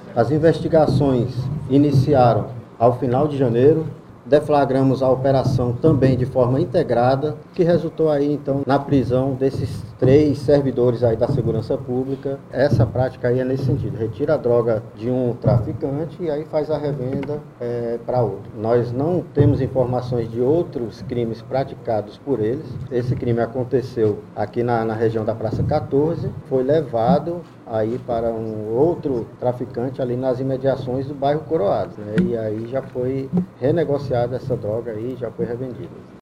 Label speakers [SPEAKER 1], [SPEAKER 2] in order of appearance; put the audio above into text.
[SPEAKER 1] As investigações iniciaram ao final de janeiro. Deflagramos a operação também de forma integrada, que resultou aí então na prisão desses 3 servidores aí da segurança pública. Essa prática aí é nesse sentido, retira a droga de um traficante e aí faz a revenda para outro. Nós não temos informações de outros crimes praticados por eles. Esse crime aconteceu aqui na região da Praça 14, foi levado aí para um outro traficante ali nas imediações do bairro Coroado, né? E aí já foi renegociada essa droga aí, já foi revendida.